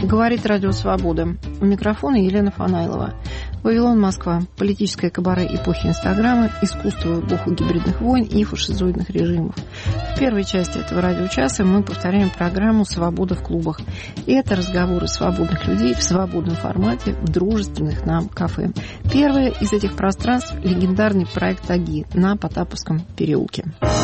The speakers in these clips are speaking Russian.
Говорит Радио Свобода. У микрофона Елена Фанайлова. Вавилон, Москва. Политическое кабаре эпохи Инстаграма, искусство в эпоху гибридных войн и фашизоидных режимов. В первой части этого радиочаса мы повторяем программу «Свобода в клубах». И это разговоры свободных людей в свободном формате в дружественных нам кафе. Первое из этих пространств – легендарный проект «Таги» на Потаповском переулке.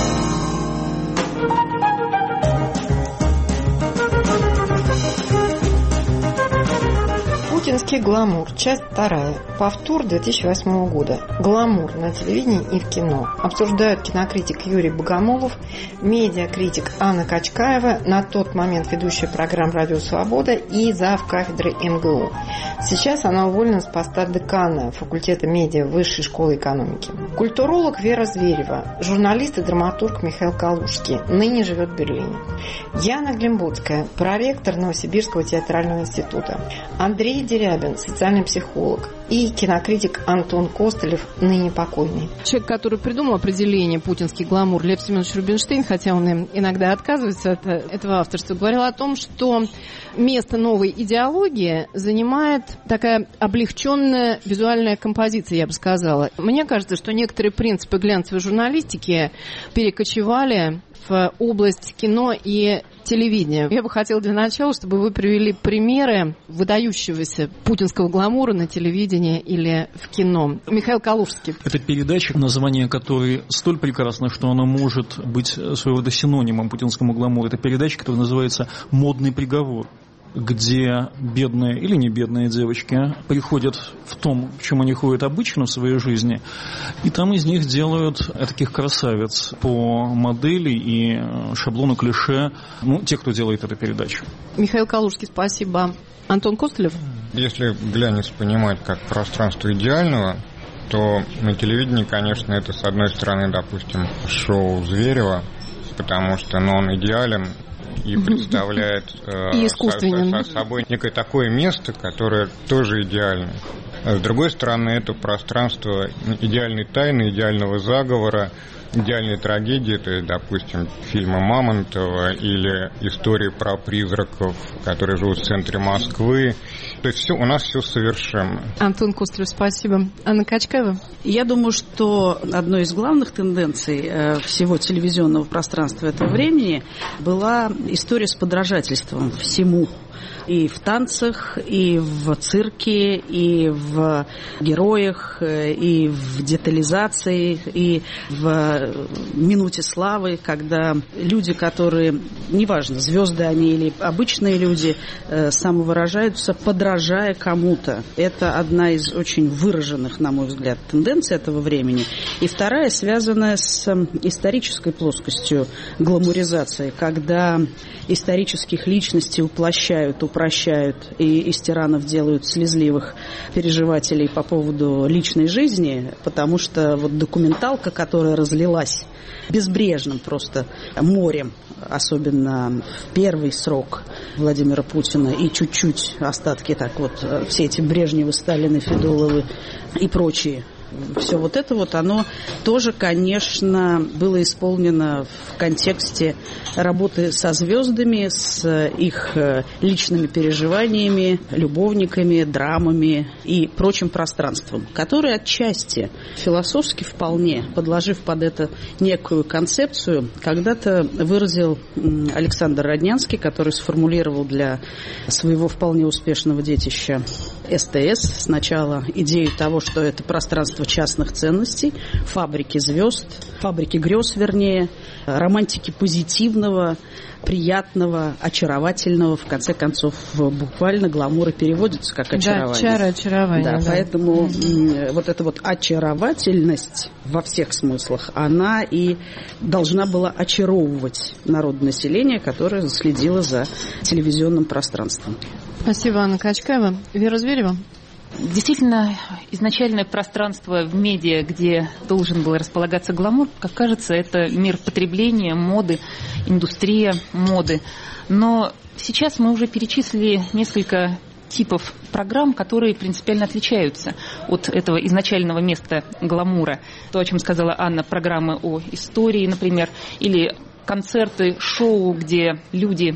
Путинский гламур. Часть 2. Повтор 2008 года. Гламур на телевидении и в кино. Обсуждают кинокритик Юрий Богомолов, медиакритик Анна Качкаева, на тот момент ведущая программ «Радио Свобода» и зав. Кафедры МГУ. Сейчас она уволена с поста декана факультета медиа Высшей школы экономики. Культуролог Вера Зверева, журналист и драматург Михаил Калужский, ныне живет в Берлине. Яна Глимбуцкая, проректор Новосибирского театрального института. Андрей Дерябин, социальный психолог, и кинокритик Антон Костылев, ныне покойный. Человек, который придумал определение «путинский гламур», Лев Семенович Рубинштейн, хотя он иногда отказывается от этого авторства, говорил о том, что место новой идеологии занимает такая облегченная визуальная композиция, я бы сказала. Мне кажется, что некоторые принципы глянцевой журналистики перекочевали в область кино и телевидения. Я бы хотела для начала, чтобы вы привели примеры выдающегося путинского гламура на телевидении или в кино. Михаил Калужский. Это передача, название которой столь прекрасно, что она может быть своего рода синонимом путинскому гламуру. Это передача, которая называется «Модный приговор», где бедные или не бедные девочки приходят в том, в чем они ходят обычно в своей жизни, и там из них делают таких красавиц по модели и шаблону клише, те, кто делает эту передачу. Михаил Калужский, спасибо. Антон Костылев. Если глянец понимать как пространство идеального, то на телевидении, конечно, это, с одной стороны, допустим, шоу Зверева, потому что он идеален и представляет собой некое такое место, которое тоже идеально. А с другой стороны, это пространство идеальной тайны, идеального заговора, идеальной трагедии, то есть, допустим, фильмы Мамонтова или истории про призраков, которые живут в центре Москвы. То есть у нас все совершенно. Антон Костылев, спасибо. Анна Качкаева. Я думаю, что одной из главных тенденций всего телевизионного пространства этого времени была история с подражательством всему. И в танцах, и в цирке, и в героях, и в детализации, и в минуте славы, когда люди, которые, неважно, звезды они или обычные люди, самовыражаются, подражая кому-то. Это одна из очень выраженных, на мой взгляд, тенденций этого времени. И вторая, связанная с исторической плоскостью гламуризации, когда исторических личностей уплощают, упрощают, и из тиранов делают слезливых переживателей по поводу личной жизни, потому что вот документалка, которая разлилась безбрежным просто морем, особенно в первый срок Владимира Путина, и чуть-чуть остатки, так вот, все эти Брежневы, Сталины, Федуловы и прочие. Все вот это вот, оно тоже, конечно, было исполнено в контексте работы со звездами, с их личными переживаниями, любовниками, драмами и прочим пространством, которое отчасти философски вполне, подложив под это некую концепцию, когда-то выразил Александр Роднянский, который сформулировал для своего вполне успешного детища СТС сначала идею того, что это пространство частных ценностей, фабрики звезд, фабрики грез, вернее, романтики позитивного, приятного, очаровательного, в конце концов, буквально гламур и переводится как очарование. Да, чара, очарование. Да, да. Поэтому вот эта вот очаровательность во всех смыслах, она и должна была очаровывать народное население, которое следило за телевизионным пространством. Спасибо, Анна Качкаева. Вера Зверева. Действительно, изначальное пространство в медиа, где должен был располагаться гламур, как кажется, это мир потребления, моды, индустрия моды. Но сейчас мы уже перечислили несколько типов программ, которые принципиально отличаются от этого изначального места гламура. То, о чем сказала Анна, программы о истории, например, или концерты, шоу, где люди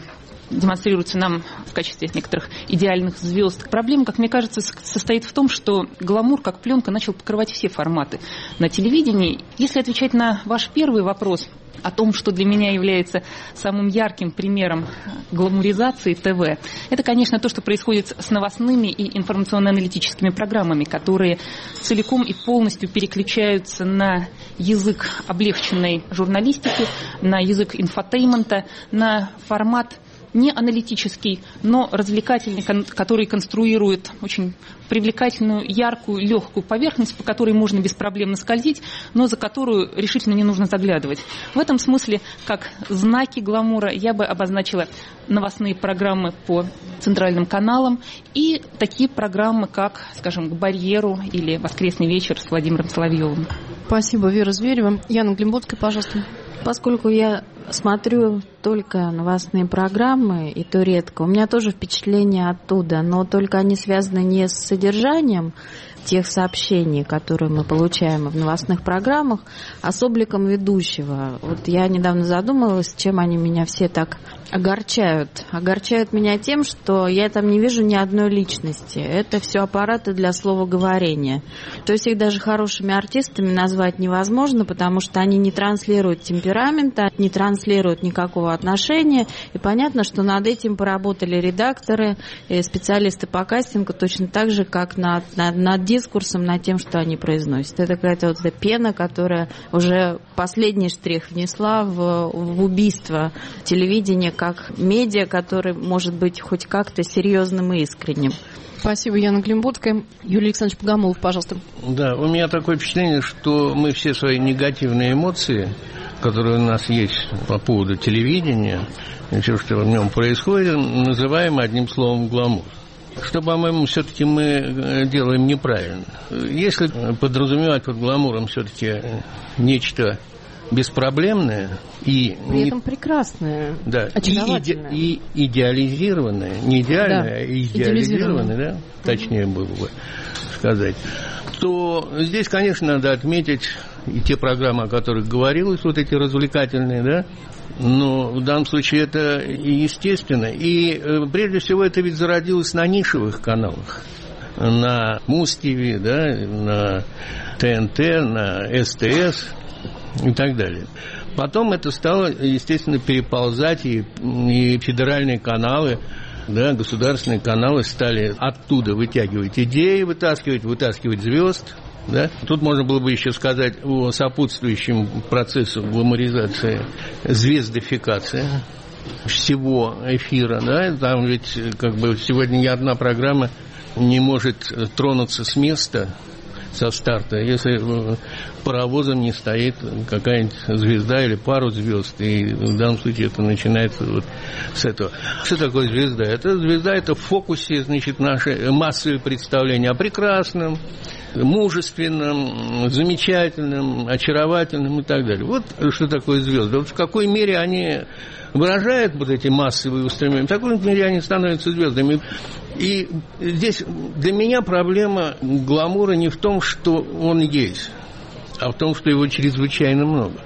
демонстрируются нам в качестве некоторых идеальных звезд. Проблема, как мне кажется, состоит в том, что гламур, как пленка, начал покрывать все форматы на телевидении. Если отвечать на ваш первый вопрос о том, что для меня является самым ярким примером гламуризации ТВ, это, конечно, то, что происходит с новостными и информационно-аналитическими программами, которые целиком и полностью переключаются на язык облегченной журналистики, на язык инфотеймента, на формат не аналитический, но развлекательный, который конструирует очень привлекательную, яркую, легкую поверхность, по которой можно беспроблемно скользить, но за которую решительно не нужно заглядывать. В этом смысле, как знаки гламура, я бы обозначила новостные программы по центральным каналам и такие программы, как, скажем, «К барьеру» или «Воскресный вечер» с Владимиром Соловьевым. Спасибо, Вера Зверева. Яна Глимботская, пожалуйста. Поскольку я смотрю только новостные программы, и то редко, у меня тоже впечатления оттуда, но только они связаны не с содержанием тех сообщений, которые мы получаем в новостных программах, а с обликом ведущего. Вот я недавно задумалась, чем они меня все так огорчают. Огорчают меня тем, что я там не вижу ни одной личности. Это все аппараты для словоговорения. То есть их даже хорошими артистами назвать невозможно, потому что они не транслируют темперамента, не транслируют никакого отношения. И понятно, что над этим поработали редакторы и специалисты по кастингу точно так же, как над дискурсом, над тем, что они произносят. Это какая-то вот эта пена, которая уже последний штрих внесла в убийство телевидения как медиа, который может быть хоть как-то серьезным и искренним. Спасибо, Яна Глимботская. Юрий Александрович Богомолов, пожалуйста. Да, у меня такое впечатление, что мы все свои негативные эмоции, которые у нас есть по поводу телевидения, и все, что в нем происходит, называем одним словом гламур. Что, по-моему, все-таки мы делаем неправильно. Если подразумевать под гламуром все-таки нечто беспроблемное и... При этом прекрасное, да, очаровательное. И идеализированное, не идеальное, а идеализированное, да, точнее было бы сказать, то здесь, конечно, надо отметить и те программы, о которых говорилось, вот эти развлекательные, да, но в данном случае это естественно. И прежде всего это ведь зародилось на нишевых каналах. На Муз-ТВ, да, на ТНТ, на СТС и так далее. Потом это стало, естественно, переползать, и федеральные каналы, да, государственные каналы стали оттуда вытягивать идеи, вытаскивать звезд. Да? Тут можно было бы еще сказать о сопутствующем процессу гламуризации, звездификации всего эфира. Да? Там ведь как бы сегодня ни одна программа не может тронуться с места, со старта, если паровозом не стоит какая-нибудь звезда или пару звезд. И в данном случае это начинается вот с этого. Что такое звезда? Звезда это в фокусе, значит, наши массовые представления о прекрасном, мужественным, замечательным, очаровательным и так далее. Вот что такое звезды. Вот в какой мере они выражают вот эти массовые устремления, в такой мере они становятся звездами. И здесь для меня проблема гламура не в том, что он есть, а в том, что его чрезвычайно много.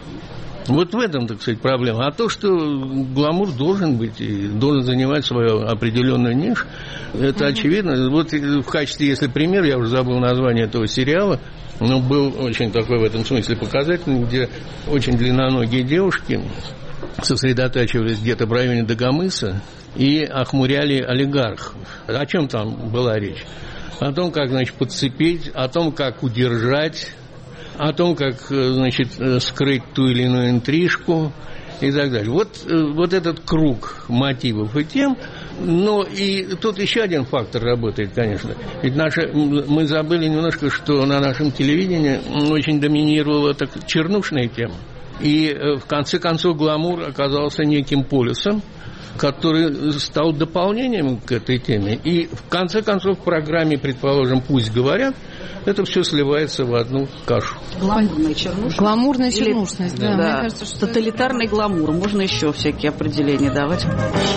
Вот в этом, так сказать, проблема. А то, что гламур должен быть и должен занимать свою определенную нишу, это очевидно. Вот в качестве, если пример, я уже забыл название этого сериала, но был очень такой в этом смысле показательный, где очень длинноногие девушки сосредотачивались где-то в районе Дагомыса и охмуряли олигархов. О чем там была речь? О том, как, значит, подцепить, о том, как удержать, о том, как, значит, скрыть ту или иную интрижку и так далее. Вот этот круг мотивов и тем. Но и тут еще один фактор работает, конечно. Ведь мы забыли немножко, что на нашем телевидении очень доминировала так чернушная тема. И в конце концов гламур оказался неким полюсом, который стал дополнением к этой теме. И в конце концов в программе, предположим, «Пусть говорят», это все сливается в одну кашу. Гламурная чернушность. Гламурная чернушность, да. Да. Мне кажется, что тоталитарный гламур. Можно еще всякие определения давать.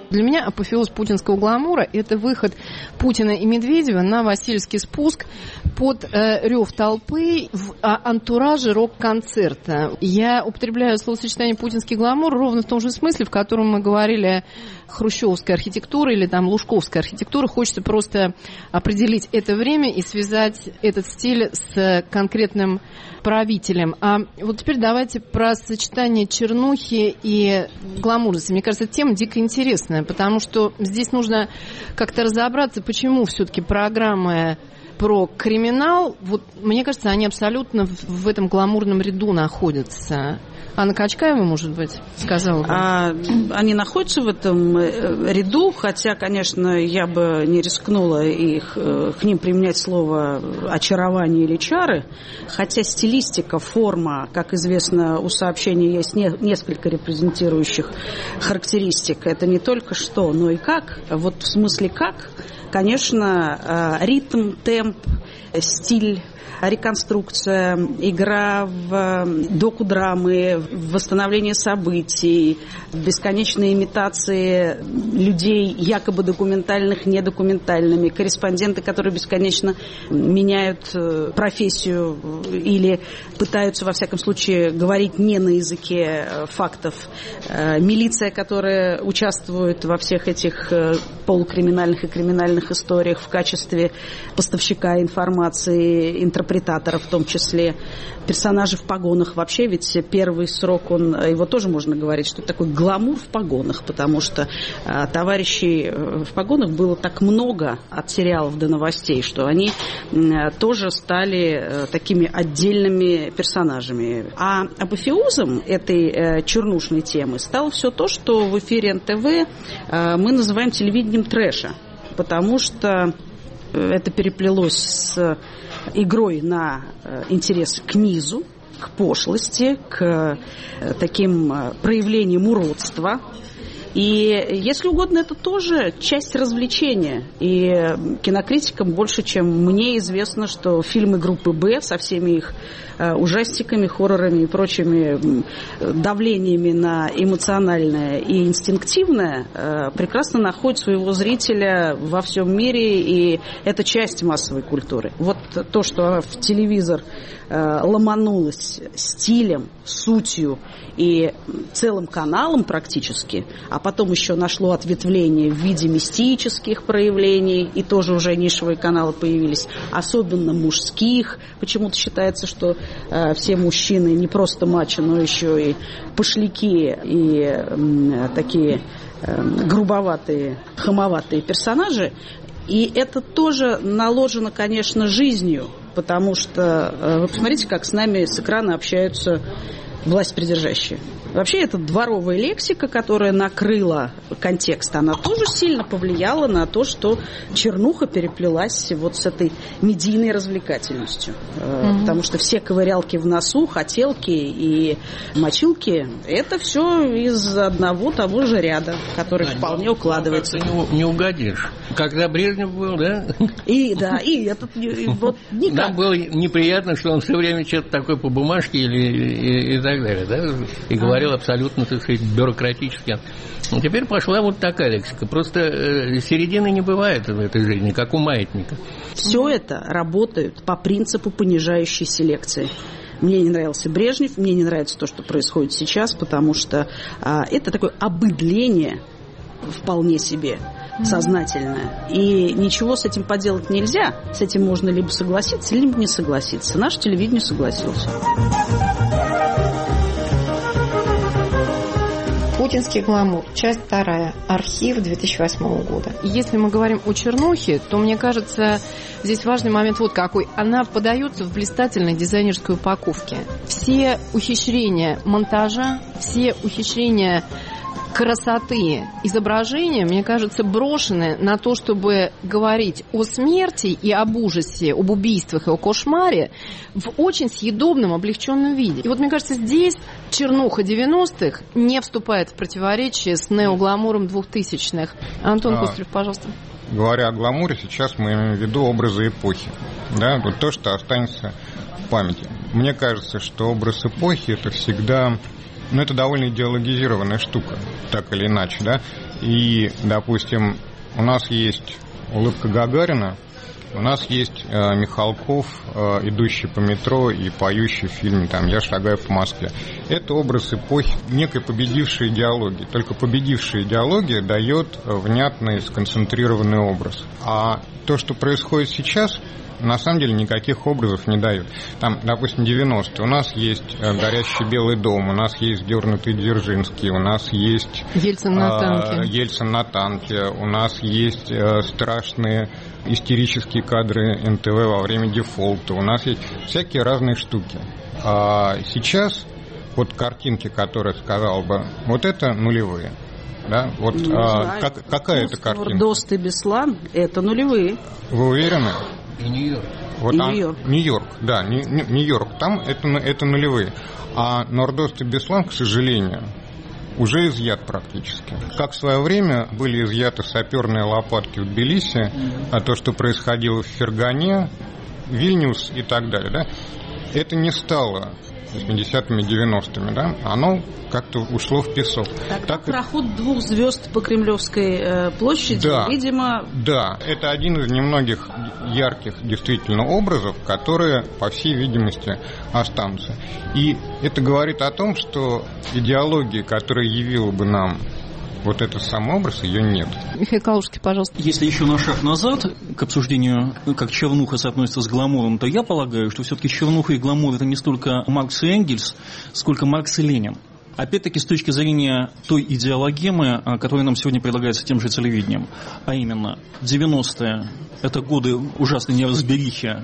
Для меня апофеоз путинского гламура – это выход Путина и Медведева на Васильевский спуск под рев толпы в антураже рок-концерта. Я употребляю словосочетание «путинский гламур» ровно в том же смысле, в котором мы говорили хрущевская архитектура или там лужковская архитектура. Хочется просто определить это время и связать этот стиль с конкретным правителем. А вот теперь давайте про сочетание чернухи и гламурности. Мне кажется, эта тема дико интересная, потому что здесь нужно как-то разобраться, почему все-таки программы про криминал, вот мне кажется, они абсолютно в этом гламурном ряду находятся. Анна Качкаева, может быть, сказала бы. Они находятся в этом ряду, хотя, конечно, я бы не рискнула к ним применять слово очарование или чары, хотя стилистика, форма, как известно, у сообщения есть несколько репрезентирующих характеристик. Это не только что, но и как. Вот в смысле как, конечно, ритм, темп, стиль, реконструкция, игра в докудрамы, восстановление событий, бесконечные имитации людей, якобы документальных, недокументальными, корреспонденты, которые бесконечно меняют профессию или пытаются, во всяком случае, говорить не на языке фактов, милиция, которая участвует во всех этих полукриминальных и криминальных историях в качестве поставщика информации, интерпретатора в том числе, персонажи в погонах. Вообще ведь первый срок, его тоже можно говорить, что это такой гламур в погонах, потому что товарищей в погонах было так много от сериалов до новостей, что они тоже стали такими отдельными персонажами. А апофеозом этой чернушной темы стало все то, что в эфире НТВ мы называем телевидением трэша, потому что это переплелось с игрой на интерес к низу, к пошлости, к таким проявлениям уродства. И, если угодно, это тоже часть развлечения. И кинокритикам больше, чем мне, известно, что фильмы группы «Б» со всеми их ужастиками, хоррорами и прочими давлениями на эмоциональное и инстинктивное прекрасно находят своего зрителя во всем мире, и это часть массовой культуры. Вот то, что в телевизор ломанулось стилем, сутью и целым каналом практически, а потом еще нашло ответвление в виде мистических проявлений, и тоже уже нишевые каналы появились, особенно мужских. Почему-то считается, что все мужчины не просто мачо, но еще и пошляки и такие грубоватые, хамоватые персонажи. И это тоже наложено, конечно, жизнью, потому что вы посмотрите, как с нами с экрана общаются власть придержащие. Вообще, эта дворовая лексика, которая накрыла контекст, она тоже сильно повлияла на то, что чернуха переплелась вот с этой медийной развлекательностью. Потому что все ковырялки в носу, хотелки и мочилки, это все из одного того же ряда, который вполне укладывается. Не угодишь. Когда Брежнев был, да? И этот вот никак. Нам было неприятно, что он все время что-то такое по бумажке и так далее, да? И говорил абсолютно, так сказать, бюрократически. Но теперь пошла вот такая лексика. Просто середины не бывает в этой жизни, как у маятника. Все это работает по принципу понижающей селекции. Мне не нравился Брежнев, мне не нравится то, что происходит сейчас, потому что это такое обыдление вполне себе сознательное. И ничего с этим поделать нельзя. С этим можно либо согласиться, либо не согласиться. Наше телевидение согласилось. Путинский гламур. Часть 2. Архив 2008 года. Если мы говорим о чернухе, то, мне кажется, здесь важный момент вот какой. Она подается в блистательной дизайнерской упаковке. Все ухищрения монтажа, все ухищрения красоты изображения, мне кажется, брошены на то, чтобы говорить о смерти и об ужасе, об убийствах и о кошмаре в очень съедобном, облегченном виде. И вот, мне кажется, здесь чернуха 90-х не вступает в противоречие с неогламуром 2000-х. Антон Кострев, пожалуйста. Говоря о гламуре, сейчас мы имеем в виду образы эпохи. Да? Вот то, что останется в памяти. Мне кажется, что образ эпохи – это всегда... это довольно идеологизированная штука, так или иначе, да. И, допустим, у нас есть улыбка Гагарина, у нас есть Михалков, идущий по метро и поющий в фильме там «Я шагаю по Москве». Это образ эпохи некой победившей идеологии. Только победившая идеология дает внятный, сконцентрированный образ. А то, что происходит сейчас, на самом деле никаких образов не дают. Там, допустим, 90-е. У нас есть «Горящий Белый дом», у нас есть «Вздернутый Дзержинский», у нас есть Ельцин на танке. Ельцин на танке, у нас есть страшные истерические кадры НТВ во время дефолта, у нас есть всякие разные штуки. А сейчас вот картинки, которые сказал бы, вот это нулевые. Да? Вот какая это картинка? Нордост и Беслан – это нулевые. Вы уверены? И Нью-Йорк. Вот Нью-Йорк, да, Нью-Йорк, там это нулевые. А Нордост и Беслан, к сожалению, уже изъят практически. Как в свое время были изъяты саперные лопатки в Тбилиси, а то, что происходило в Фергане, Вильнюс и так далее, да, это не стало 80-ми, 90-ми, да, оно как-то ушло в песок. Так проход 2 звезд по Кремлевской площади, да, видимо... Да, это один из немногих ярких действительно образов, которые, по всей видимости, останутся. И это говорит о том, что идеология, которая явила бы нам вот этот сам образ, ее нет. Михаил Калужский, пожалуйста. Если еще на шаг назад к обсуждению, как чернуха соотносится с гламуром, то я полагаю, что все-таки чернуха и гламур – это не столько Маркс и Энгельс, сколько Маркс и Ленин. Опять-таки, с точки зрения той идеологемы, которая нам сегодня предлагается тем же телевидением, а именно 90-е – это годы ужасной неразберихи,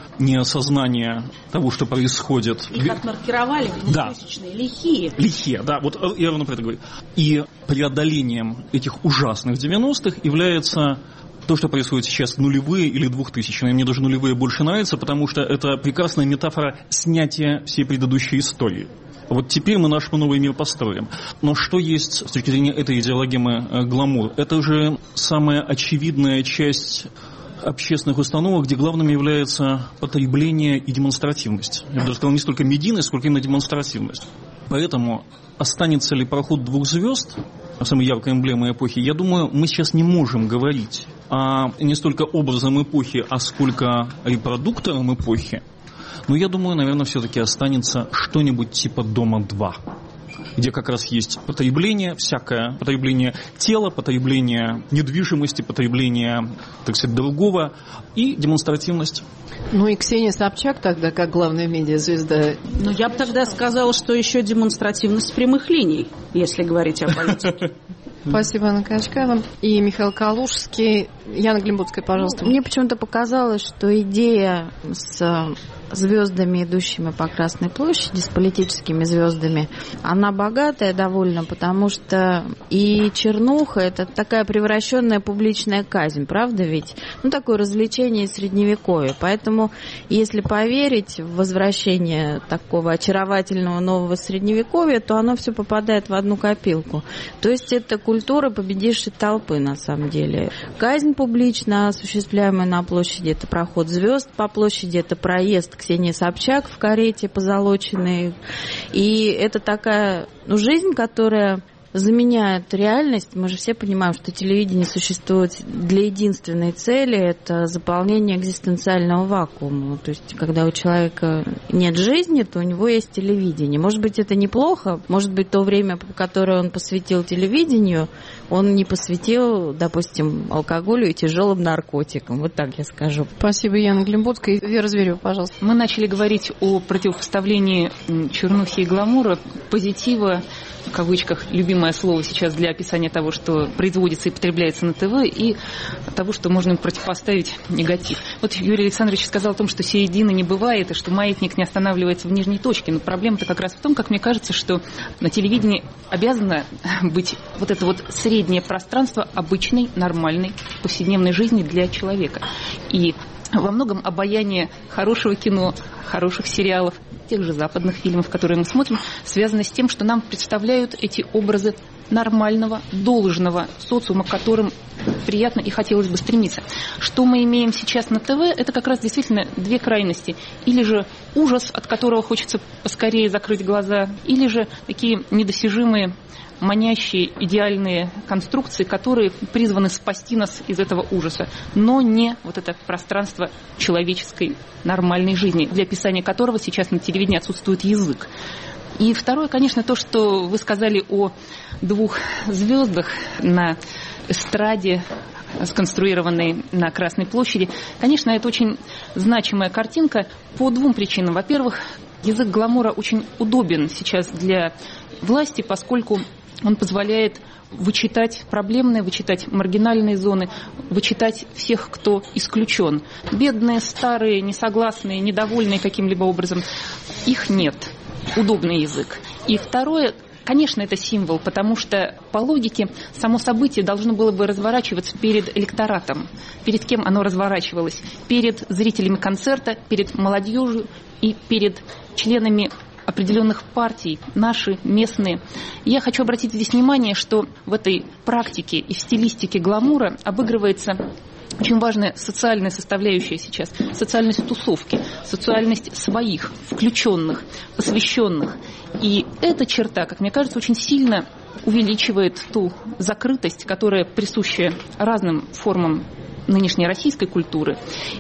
неосознание того, что происходит. И как маркировали 2000-е, да. Лихие, да, вот я ровно про это говорю. И преодолением этих ужасных 90-х является то, что происходит сейчас в нулевые или 2000-е. Мне даже нулевые больше нравятся, потому что это прекрасная метафора снятия всей предыдущей истории. Вот теперь мы наш новый мир построим. Но что есть с точки зрения этой идеологемы гламур? Это же самая очевидная часть общественных установок, где главным является потребление и демонстративность. Я бы даже сказал, не столько медийность, сколько именно демонстративность. Поэтому останется ли проход 2 звезд, самой яркой эмблемой эпохи, я думаю, мы сейчас не можем говорить не столько образом эпохи, а сколько репродуктором эпохи. Но я думаю, наверное, все-таки останется что-нибудь типа «Дома-2», где как раз есть потребление, всякое потребление тела, потребление недвижимости, потребление, так сказать, другого и демонстративность. Ну и Ксения Собчак тогда, как главная медиазвезда. Ну, я бы тогда сказала, что еще демонстративность прямых линий, если говорить о политике. Спасибо, Анна Качкаева. И Михаил Калужский. Яна Глимбутская, пожалуйста. Мне почему-то показалось, что идея с звездами, идущими по Красной площади, с политическими звездами, она богатая довольно, потому что и чернуха – это такая превращенная публичная казнь, правда ведь? Ну, такое развлечение средневековья. Поэтому, если поверить в возвращение такого очаровательного нового средневековья, то оно все попадает в одну копилку. То есть это культура победившей толпы, на самом деле. Казнь публично осуществляемая на площади – это проход звезд по площади, это проезд Ксении Собчак в карете позолоченной. И это такая жизнь, которая заменяет реальность. Мы же все понимаем, что телевидение существует для единственной цели – это заполнение экзистенциального вакуума. То есть, когда у человека нет жизни, то у него есть телевидение. Может быть, это неплохо. Может быть, то время, которое он посвятил телевидению, он не посвятил, допустим, алкоголю и тяжелым наркотикам. Вот так я скажу. Спасибо, Яна Глимбутская. Вера Зверева, пожалуйста. Мы начали говорить о противопоставлении чернухи и гламура, позитива, в кавычках, любимое слово сейчас для описания того, что производится и потребляется на ТВ, и того, что можно противопоставить негатив. Вот Юрий Александрович сказал о том, что середины не бывает, и что маятник не останавливается в нижней точке. Но проблема-то как раз в том, как мне кажется, что на телевидении обязано быть вот это вот среднее пространство обычной, нормальной, повседневной жизни для человека. И во многом обаяние хорошего кино, хороших сериалов, тех же западных фильмов, которые мы смотрим, связано с тем, что нам представляют эти образы нормального, должного социума, к которым приятно и хотелось бы стремиться. Что мы имеем сейчас на ТВ, это как раз действительно две крайности. Или же ужас, от которого хочется поскорее закрыть глаза, или же такие недостижимые, манящие, идеальные конструкции, которые призваны спасти нас из этого ужаса, но не вот это пространство человеческой нормальной жизни, для описания которого сейчас на телевидении отсутствует язык. И второе, конечно, то, что вы сказали о двух звездах на эстраде, сконструированной на Красной площади. Конечно, это очень значимая картинка по двум причинам. Во-первых, язык гламура очень удобен сейчас для власти, поскольку он позволяет вычитать проблемные, вычитать маргинальные зоны, вычитать всех, кто исключен. Бедные, старые, несогласные, недовольные каким-либо образом. Их нет. Удобный язык. И второе, конечно, это символ, потому что по логике само событие должно было бы разворачиваться перед электоратом. Перед кем оно разворачивалось? Перед зрителями концерта, перед молодежью и перед членами определенных партий, наши, местные. Я хочу обратить здесь внимание, что в этой практике и в стилистике гламура обыгрывается очень важная социальная составляющая сейчас, социальность тусовки, социальность своих, включенных, посвященных. И эта черта, как мне кажется, очень сильно увеличивает ту закрытость, которая присуща разным формам нынешней российской культуры.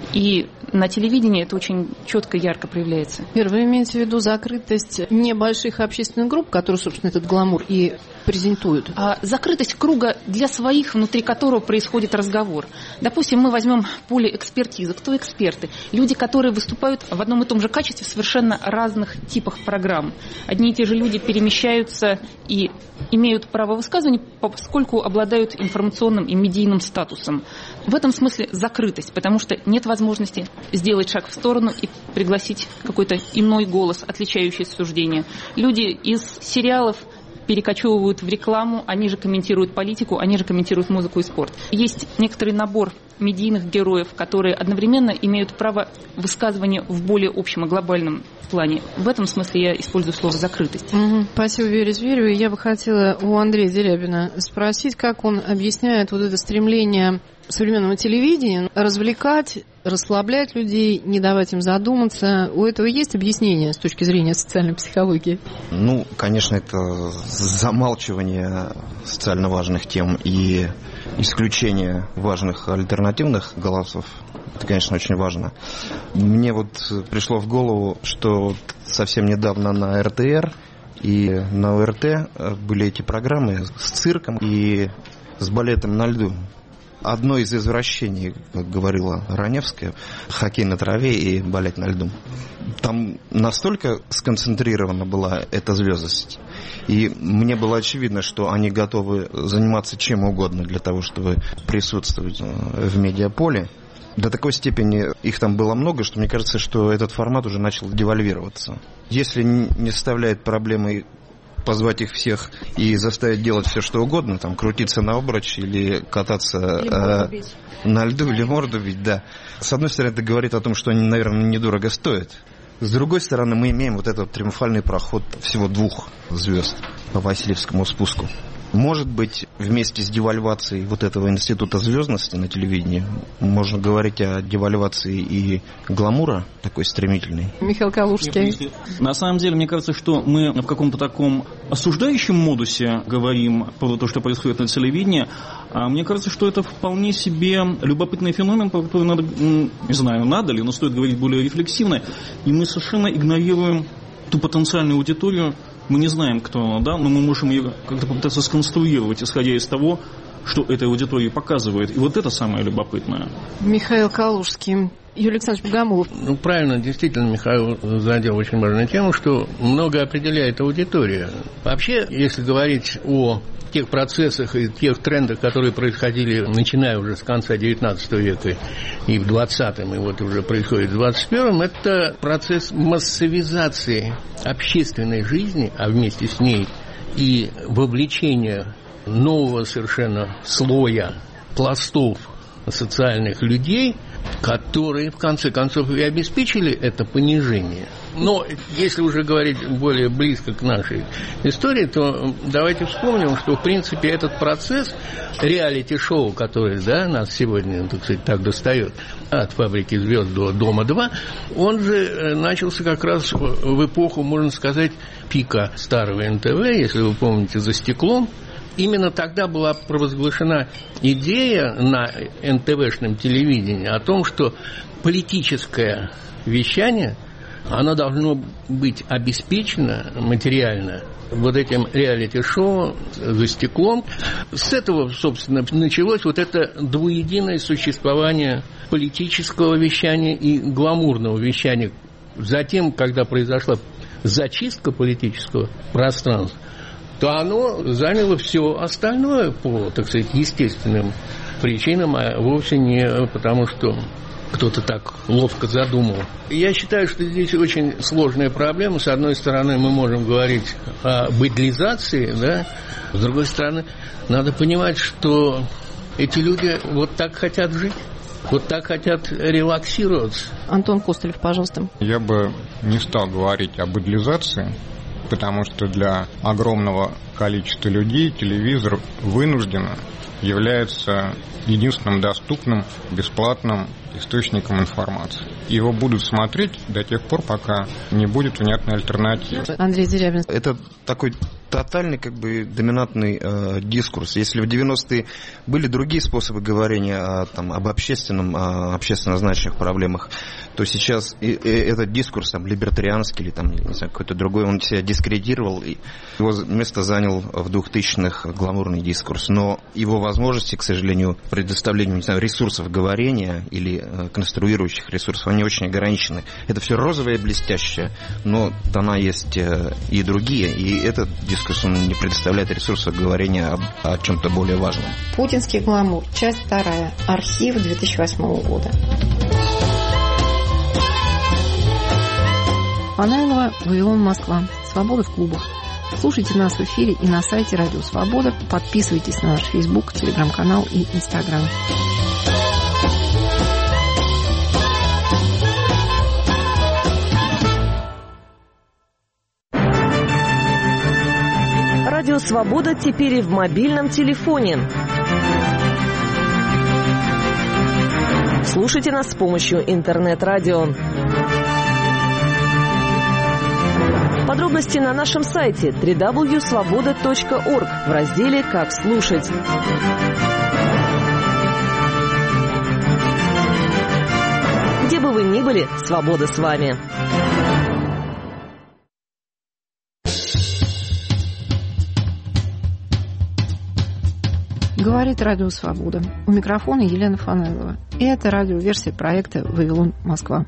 И на телевидении это очень четко, ярко проявляется. Вера, вы имеете в виду закрытость небольших общественных групп, которые, собственно, этот гламур и презентуют? Закрытость круга для своих, внутри которого происходит разговор. Допустим, мы возьмем поле экспертизы. Кто эксперты? Люди, которые выступают в одном и том же качестве в совершенно разных типах программ. Одни и те же люди перемещаются и имеют право высказывания, поскольку обладают информационным и медийным статусом. В этом смысле закрытость, потому что нет возможности сделать шаг в сторону и пригласить какой-то иной голос, отличающийся суждения. Люди из сериалов перекочевывают в рекламу, они же комментируют политику, они же комментируют музыку и спорт. Есть некоторый набор медийных героев, которые одновременно имеют право высказывания в более общем и глобальном плане. В этом смысле я использую слово «закрытость». Спасибо, Вере Зверевой. Я бы хотела у Андрея Дерябина спросить, как он объясняет вот это стремление современного телевидения развлекать, расслаблять людей, не давать им задуматься. У этого есть объяснение с точки зрения социальной психологии? Ну, конечно, это замалчивание социально важных тем и исключение важных альтернативных голосов. Это, конечно, очень важно. Мне вот пришло в голову, что совсем недавно на РТР и на ОРТ были эти программы с цирком и с балетом на льду. Одно из извращений, как говорила Раневская, хоккей на траве и балет на льду. Там настолько сконцентрирована была эта звездность, и мне было очевидно, что они готовы заниматься чем угодно для того, чтобы присутствовать в медиаполе. До такой степени их там было много, что мне кажется, что этот формат уже начал девальвироваться. Если не составляет проблемы позвать их всех и заставить делать все, что угодно, там, крутиться на обруч или кататься на льду, или морду бить, да. С одной стороны, это говорит о том, что они, наверное, недорого стоят. С другой стороны, мы имеем вот этот триумфальный проход всего 2 звезд по Васильевскому спуску. Может быть, вместе с девальвацией вот этого института звездности на телевидении можно говорить о девальвации и гламура такой стремительной. Михаил Калужский. На самом деле, мне кажется, что мы в каком-то таком осуждающем модусе говорим про то, что происходит на телевидении. А мне кажется, что это вполне себе любопытный феномен, про который надо, не знаю, надо ли, но стоит говорить более рефлексивно. И мы совершенно игнорируем ту потенциальную аудиторию. Мы не знаем, кто она, да, но мы можем ее как-то попытаться сконструировать, исходя из того, что эта аудитория показывает. И вот это самое любопытное. Михаил Калужский. Юрий Александрович Богомолов. Ну, правильно, действительно, Михаил задел очень важную тему, что много определяет аудитория. Вообще, если говорить о тех процессах и тех трендах, которые происходили, начиная уже с конца XIX века и в XX, и вот уже происходит в XXI, это процесс массовизации общественной жизни, а вместе с ней и вовлечения нового совершенно слоя пластов социальных людей которые, в конце концов, и обеспечили это понижение. Но если уже говорить более близко к нашей истории, то давайте вспомним, что, в принципе, этот процесс реалити-шоу, который, да, нас сегодня, так сказать, так достает, от «Фабрики звезд» до «Дома-2», он же начался как раз в эпоху, можно сказать, пика старого НТВ, если вы помните, «За стеклом». Именно тогда была провозглашена идея на НТВшном телевидении о том, что политическое вещание, оно должно быть обеспечено материально вот этим реалити-шоу «За стеклом». С этого, собственно, началось вот это двуединое существование политического вещания и гламурного вещания. Затем, когда произошла зачистка политического пространства, то оно заняло все остальное по, так сказать, естественным причинам, а вовсе не потому, что кто-то так ловко задумал. Я считаю, что здесь очень сложная проблема. С одной стороны, мы можем говорить о быдлизации, да? С другой стороны, надо понимать, что эти люди вот так хотят жить. Вот так хотят релаксироваться. Антон Костылев, пожалуйста. Я бы не стал говорить об идеализации, потому что для огромного количества людей телевизор вынужденно является единственным доступным, бесплатным источником информации. Его будут смотреть до тех пор, пока не будет внятной альтернативы. Андрей Дерябин. Это такой тотальный, доминантный дискурс. Если в 90-е были другие способы говорения об общественно значимых проблемах, то сейчас этот дискурс либертарианский или какой-то другой, он себя дискредитировал, и его место занял в 2000-х гламурный дискурс. Но его возможности, к сожалению, предоставления ресурсов говорения или конструирующих ресурсов, они очень ограничены. Это все розовое и блестящее, но тона есть и другие, и этот дискурс, он не предоставляет ресурсов говорения о чем-то более важном. Путинский гламур. Часть 2. Архив 2008 года. Панайлова, Вавилон, Москва. Свобода в клубах. Слушайте нас в эфире и на сайте Радио Свобода. Подписывайтесь на наш Facebook, Телеграм-канал и Инстаграм. Радио Свобода теперь и в мобильном телефоне. Слушайте нас с помощью интернет-радио. Подробности на нашем сайте www.svoboda.org в разделе «Как слушать». Где бы вы ни были, свобода с вами. Говорит Радио Свобода. У микрофона Елена Фанайлова. И это радиоверсия проекта «Вавилон, Москва».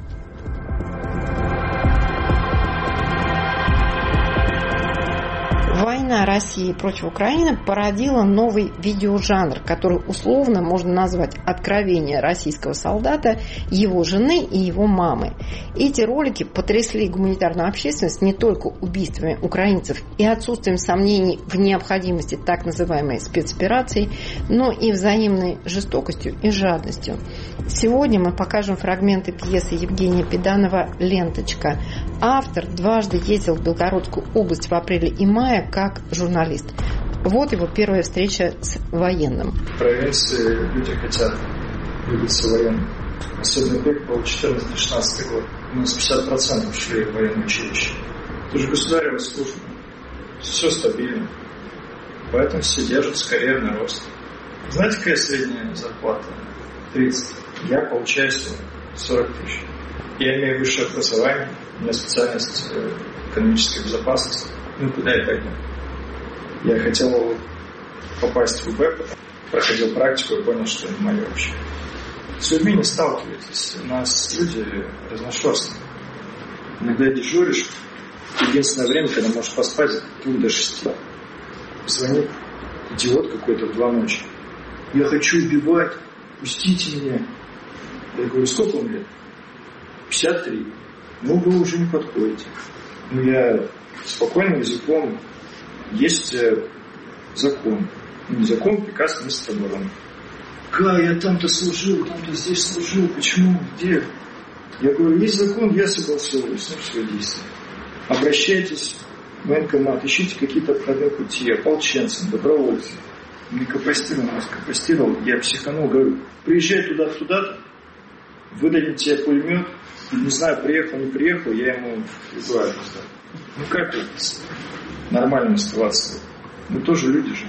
Война России против Украины породила новый видеожанр, который условно можно назвать «Откровение российского солдата, его жены и его мамы». Эти ролики потрясли гуманитарную общественность не только убийствами украинцев и отсутствием сомнений в необходимости так называемой спецоперации, но и взаимной жестокостью и жадностью. Сегодня мы покажем фрагменты пьесы Евгения Педанова «Ленточка». Автор дважды ездил в Белгородскую область в апреле и мае как журналист. Вот его первая встреча с военным. В провинции люди хотят выбиться военным. Особенно пик был 14-16 год. У нас 50% шли в военное училище. Это же государевая служба. Все стабильно. Поэтому все держатся карьерный рост. Знаете, какая средняя зарплата? 30. Я получаю 40 тысяч. Я имею высшее образование. У меня специальность экономическая безопасность. Куда я пойду? Я хотел попасть в УБ, проходил практику и понял, что это мое вообще. С людьми не сталкиваетесь. У нас люди разношерстные. Иногда дежуришь. Единственное время, когда можешь поспать, от 2 до 6. Звонит идиот какой-то в 2 ночи. Я хочу убивать. Пустите меня. Я говорю, сколько вам лет? 53. Ну, вы уже не подходите. Ну, я спокойным языком. Есть закон. Не закон, приказ министра обороны. Какая я там-то служил, там-то здесь служил, почему, где? Я говорю, есть закон, я согласовываю с ним свои действия. Обращайтесь в военкомат, ищите какие-то обходные пути, ополченцам, добровольцам. Не капостировал, нас капостировал, я психанул, говорю, приезжай туда-то, выдадим тебе пулемет, не знаю, приехал, не приехал, я ему говорю, ну как это нормально оставаться? Мы тоже люди же,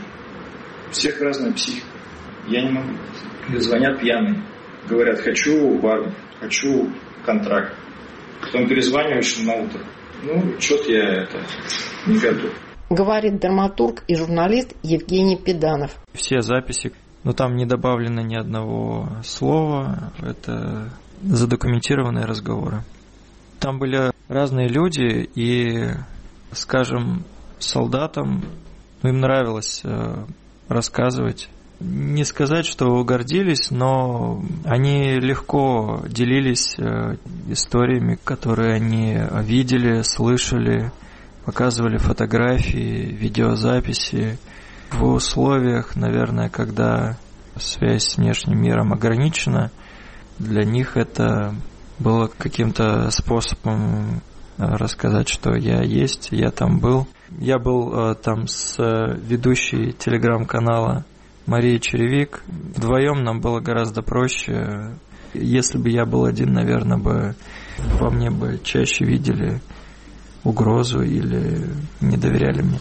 у всех разная психика, я не могу. Мне звонят пьяные, говорят, хочу в армию, хочу контракт. Потом перезваниваешь на утро. Ну, что-то я не готов. Говорит драматург и журналист Евгений Педанов. Все записи, но там не добавлено ни одного слова. Это задокументированные разговоры. Там были разные люди, и, скажем, солдатам им нравилось рассказывать. Не сказать, что гордились, но они легко делились историями, которые они видели, слышали, показывали фотографии, видеозаписи. В условиях, наверное, когда связь с внешним миром ограничена, для них это было каким-то способом рассказать, что я есть, я там был. Я был там с ведущей телеграм-канала Мария Черевик. Вдвоем нам было гораздо проще. Если бы я был один, наверное, во мне бы чаще видели угрозу или не доверяли мне.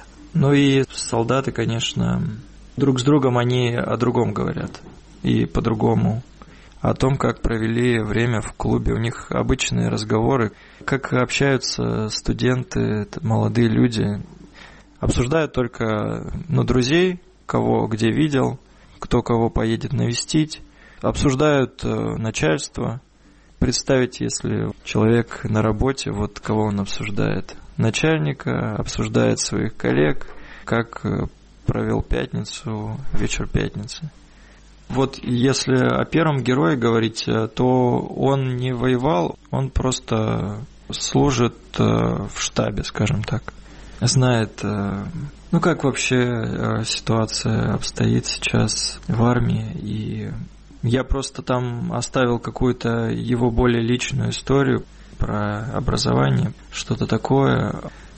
Ну и солдаты, конечно, друг с другом они о другом говорят. И по-другому. О том, как провели время в клубе. У них обычные разговоры. Как общаются студенты, молодые люди. Обсуждают только друзей, кого где видел, кто кого поедет навестить. Обсуждают начальство. Представить, если человек на работе, вот кого он обсуждает. Начальника, обсуждает своих коллег, как провел пятницу, вечер пятницы. Вот если о первом герое говорить, то он не воевал, он просто служит в штабе, скажем так. Знает, как вообще ситуация обстоит сейчас в армии. И я просто там оставил какую-то его более личную историю про образование, что-то такое.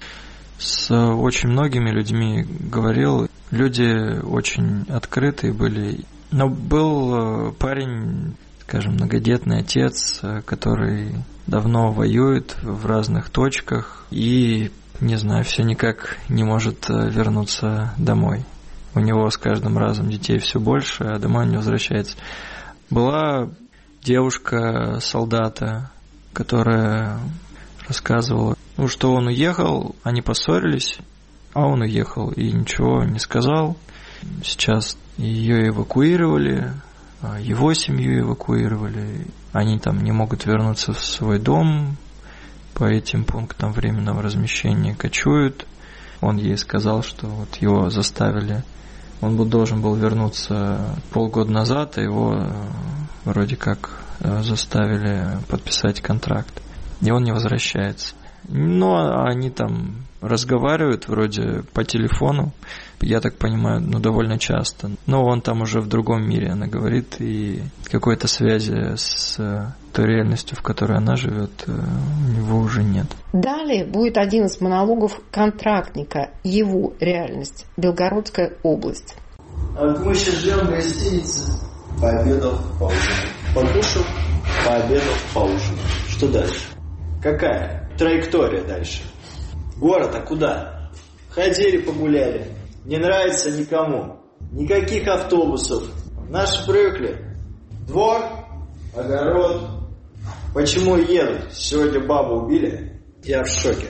С очень многими людьми говорил. Люди очень открытые были. Но был парень, скажем, многодетный отец, который давно воюет в разных точках и, не знаю, все никак не может вернуться домой. У него с каждым разом детей все больше, а домой он не возвращается. Была девушка солдата, которая рассказывала, что он уехал, они поссорились, а он уехал и ничего не сказал. Сейчас ее эвакуировали, его семью эвакуировали. Они там не могут вернуться в свой дом, по этим пунктам временного размещения кочуют. Он ей сказал, что вот его заставили. Он должен был вернуться полгода назад, а его вроде как заставили подписать контракт. И он не возвращается. Но они там разговаривают вроде по телефону, я так понимаю, довольно часто. Но он там уже в другом мире, она говорит, и какой-то связи с той реальностью, в которой она живет, у него уже нет. Далее будет один из монологов контрактника, его реальность, Белгородская область. Мы сейчас живем в гостинице, пообедал, поужинал. Покушал, пообедал, поужинал. Что дальше? Какая траектория дальше? Город, а куда? Ходили, погуляли. Не нравится никому. Никаких автобусов. Наши привыкли. Двор, огород. Почему едут? Сегодня бабу убили? Я в шоке.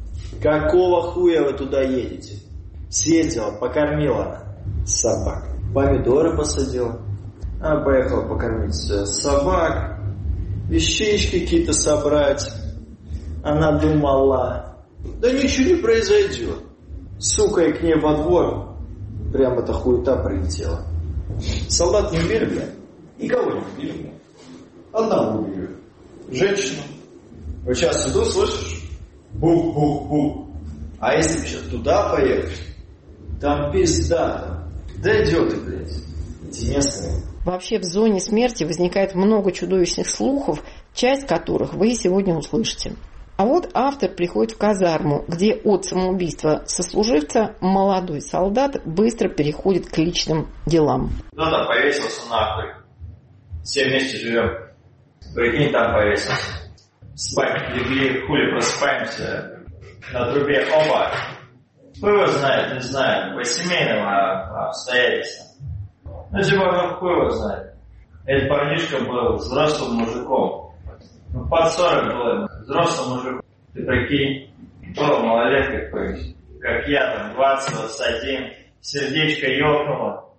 Какого хуя вы туда едете? Съездила, покормила собак. Помидоры посадила. Поехала покормить собак. Вещички какие-то собрать. Она думала, да ничего не произойдет. Сука, и к ней во двор прям эта хуета прилетела. Солдат не убили, блядь? Никого не убили, блядь. Одного убили. Женщину. Вот сейчас иду, слышишь? Бух-бух-бух. А если бы сейчас туда поехать, там пизда. Да идиоты, блядь. Эти местные. В Вообще в зоне смерти возникает много чудовищных слухов, часть которых вы сегодня услышите. А вот автор приходит в казарму, где от самоубийства сослуживца молодой солдат быстро переходит к личным делам. Кто-то повесился нахуй. Все вместе живем. Прикинь, там повесился. Спать легли, хули просыпаемся. На трубе оба. Кто его знает, не знаю. По семейным обстоятельствам. Ну, типа, кто его знает. Этот парнишка был взрослым мужиком. Под 40 было взрослым мужиком. Ты прикинь, был малолетка какой-нибудь. Как я там, 20-21. Сердечко ёкнуло.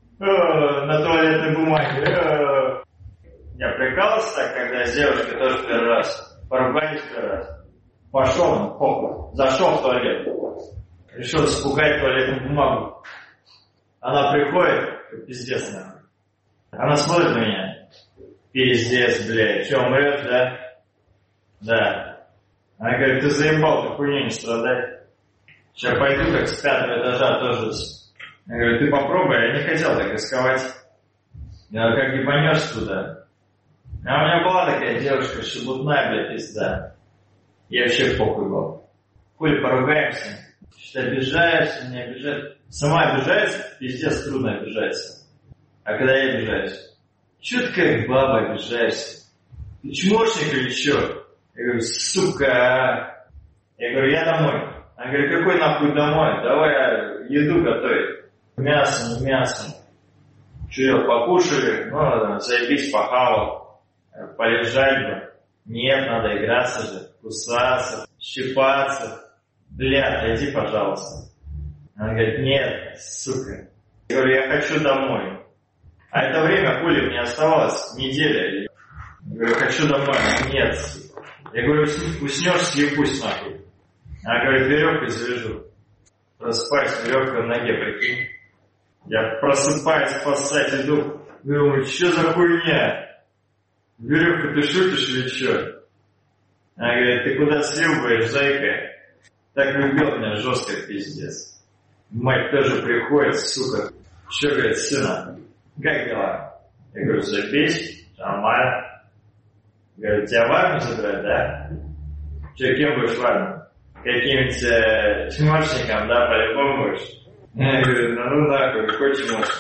На туалетной бумаге. Я прикалывался так, когда с девушкой тоже первый раз. Поругались первый раз. Пошел он, похуй. Зашел в туалет. Решил спугать туалетную бумагу. Она приходит, пиздец нахуй. Она смотрит на меня. Пиздец, блядь. Че, умрет, да? Да. Она говорит, ты заебал, ты хуйней не страдай. Сейчас пойду, как с 5-го этажа тоже. Я говорю, ты попробуй, я не хотел так рисковать. Я как ебанешь туда. А у меня была такая девушка шебутная, блядь, пизда. Я вообще похуй был. Хули поругаемся. Что обижаешься, не обижаешься. Сама обижается, пиздец, трудно обижается. А когда я обижаюсь? Чё ты как баба обижаешься? Ты чмошник или чё? Я говорю, сука. Я говорю, я домой. Она говорит, какой нахуй домой? Давай еду готовить. Мясо, не мясо. Чё, покушали? Ну, заебись, похавал. Полежать бы. Нет, надо играться же. Кусаться, щипаться. Бля, отойди, пожалуйста. Она говорит, нет, сука. Я говорю, я хочу домой. А это время, хули, мне оставалось неделя. Я говорю, хочу домой. Нет. Я говорю, уснешь, съебусь нахуй. Она говорит, веревкой завяжу. Просыпаюсь, веревка в ноге, прикинь. Я просыпаюсь, спасать иду. Думаю, что за хуйня? Веревка, ты шутишь или что? Она говорит, ты куда съебаешь, зайка? Так любил меня жестко, пиздец. Мать тоже приходит, сука. Что, говорит, сына? Как дела? Я говорю, заебись, нормально. Говорит, тебя в армию забрать, да? Че, кем будешь в армию? Каким-нибудь чмошником, да, по-любому будешь? Я говорю, ну нахуй, какой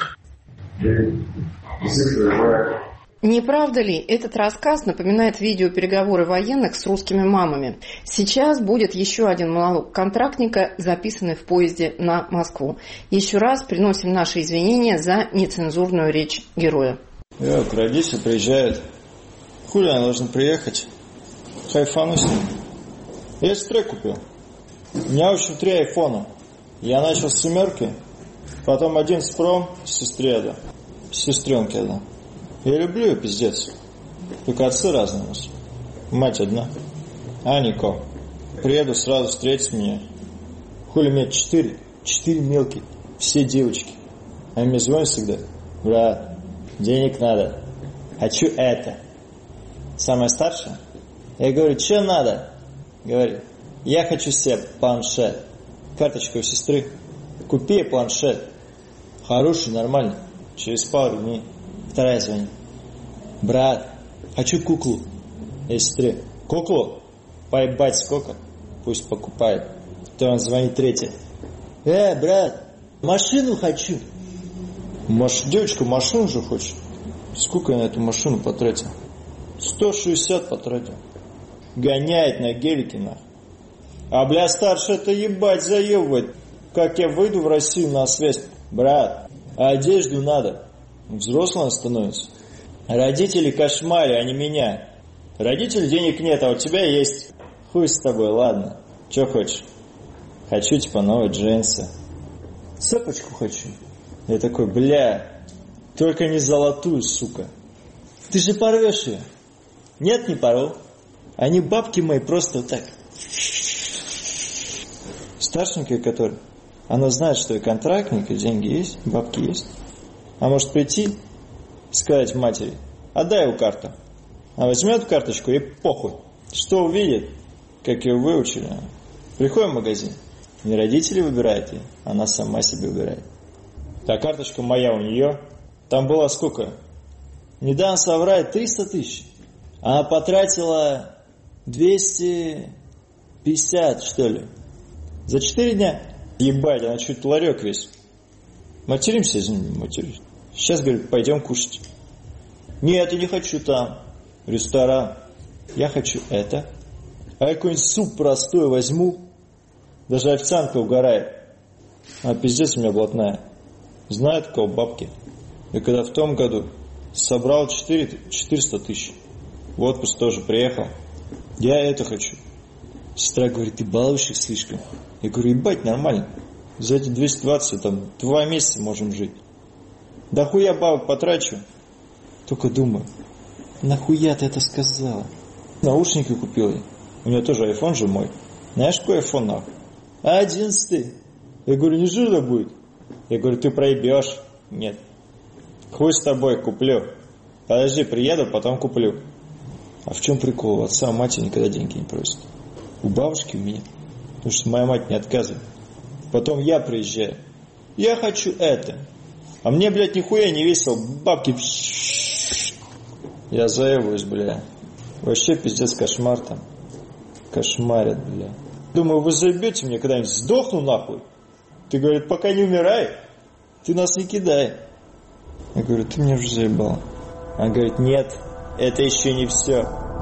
чмошник? Не правда ли, этот рассказ напоминает видеопереговоры военных с русскими мамами? Сейчас будет еще один монолог контрактника, записанный в поезде на Москву. Еще раз приносим наши извинения за нецензурную речь героя. Родители приезжают. Хули она должна приехать? Хайфану с ним. Я себе трек купил. У меня, в общем, 3 айфона. Я начал с 7, потом 11 Pro, сестре да. Сестренке одна. Я люблю ее, пиздец. Только отцы разные у нас. Мать одна. Анико. Приеду, сразу встретить меня. Хули меня 4 мелкие. Все девочки. Они мне звонят всегда. Брат, денег надо. Хочу это. Самая старшая? Я говорю, что надо? Говорит, я хочу себе планшет. Карточка у сестры. Купи планшет. Хороший, нормальный. Через пару дней. Вторая звонит. Брат, хочу куклу. Я сестре. Куклу? Поебать сколько? Пусть покупает. То он звонит 3. Брат, машину хочу. Девочка машину же хочет. Сколько я на эту машину потратил? 160 потратил. Гоняет на гелике нахуй. А бля старший это ебать заебывает. Как я выйду в Россию на связь? Брат, а одежду надо. Взрослым становится. Родители кошмари, а не меня. Родителей денег нет, а у тебя есть. Хуй с тобой, ладно. Че хочешь? Хочу типа новые джинсы. Цепочку хочу. Я такой, бля, только не золотую, сука. Ты же порвешь ее. Нет, не порву. Они бабки мои просто так. Старшенькая, которая, она знает, что я контрактник, и деньги есть, бабки есть. А может прийти и сказать матери, отдай его карту. Она возьмет карточку и похуй. Что увидит, как ее выучили. Приходим в магазин. Не родители выбирают ее, она сама себе выбирает. А карточка моя у нее. Там было сколько? Не дам соврать, 300 тысяч. Она потратила 250, что ли. За 4 дня. Ебать, она чуть ларек весит. Материмся, извини, матерюсь. Сейчас, говорит, пойдем кушать. Нет, я не хочу там. Ресторан. Я хочу это. А я какой-нибудь суп простой возьму. Даже официантка угорает. А пиздец у меня блатная. Знает у кого бабки. И когда в том году собрал 400 тысяч. В отпуск тоже приехал. Я это хочу. Сестра говорит, ты балуешь их слишком. Я говорю, ебать, нормально. За эти 220 там 2 месяца можем жить. Да хуя бабок потрачу. Только думаю, нахуя ты это сказала? Наушники купил я. У меня тоже айфон же мой. Знаешь, какой айфон нахуй? 11. Я говорю, не жирно будет? Я говорю, ты проебешь. Нет. Хуй с тобой, куплю. Подожди, приеду, потом куплю. А в чем прикол? У отца, мать никогда деньги не просит. У бабушки у меня. Потому что моя мать не отказывает. Потом я приезжаю. Я хочу это. А мне, блядь, нихуя не весело. Бабки. Я заебываюсь, бля. Вообще пиздец, кошмар там. Кошмарят, бля. Думаю, вы заебете мне когда-нибудь? Сдохну нахуй. Ты, говорит, пока не умирай, ты нас не кидай. Я говорю, ты меня уже заебал. Она говорит, нет, это еще не все.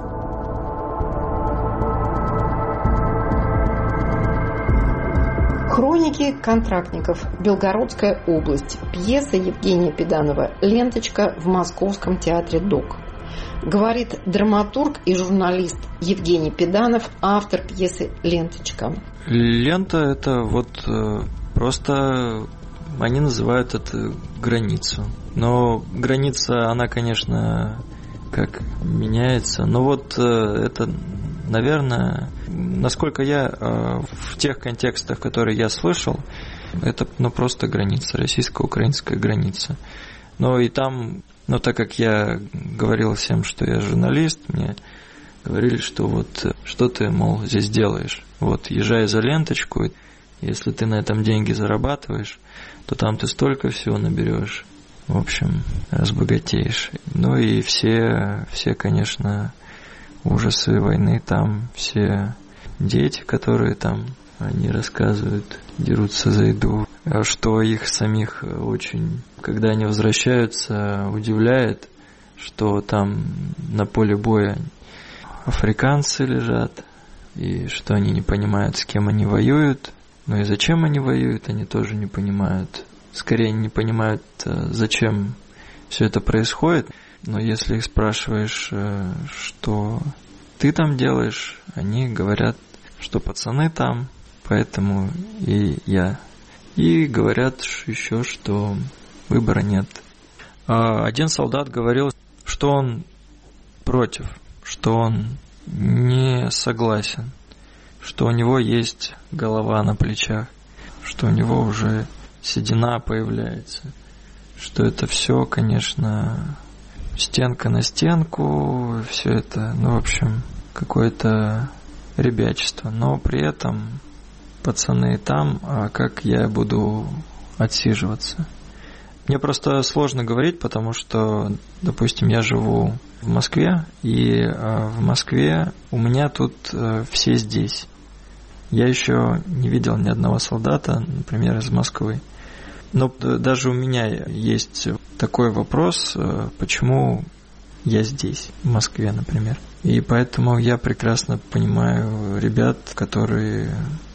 Хроники контрактников. Белгородская область. Пьеса Евгения Педанова «Ленточка» в Московском театре ДОК. Говорит драматург и журналист Евгений Педанов, автор пьесы «Ленточка». Лента – это вот просто они называют это границу. Но граница, она, конечно, как меняется. Но вот это, наверное, насколько я в тех контекстах, которые я слышал, это просто граница, российско-украинская граница. Но и там, так как я говорил всем, что я журналист, мне говорили, что вот что ты, мол, здесь делаешь. Вот, езжай за ленточку, если ты на этом деньги зарабатываешь, то там ты столько всего наберешь. В общем, разбогатеешь. Ну и все, конечно, ужасы войны, там все дети, которые там, они рассказывают, дерутся за еду, что их самих очень, когда они возвращаются, удивляет, что там на поле боя африканцы лежат, и что они не понимают, с кем они воюют, но и зачем они воюют, они тоже не понимают. Скорее не понимают, зачем все это происходит, но если их спрашиваешь, что ты там делаешь, они говорят, что пацаны там, поэтому и я. И говорят еще, что выбора нет. Один солдат говорил, что он против, что он не согласен, что у него есть голова на плечах, что у него уже седина появляется, что это все, конечно, стенка на стенку, все это, в общем, какое-то ребячество. Но при этом пацаны там, а как я буду отсиживаться? Мне просто сложно говорить, потому что, допустим, я живу в Москве, и в Москве у меня тут все здесь. Я еще не видел ни одного солдата, например, из Москвы. Но даже у меня есть такой вопрос, почему я здесь, в Москве, например. И поэтому я прекрасно понимаю ребят, которые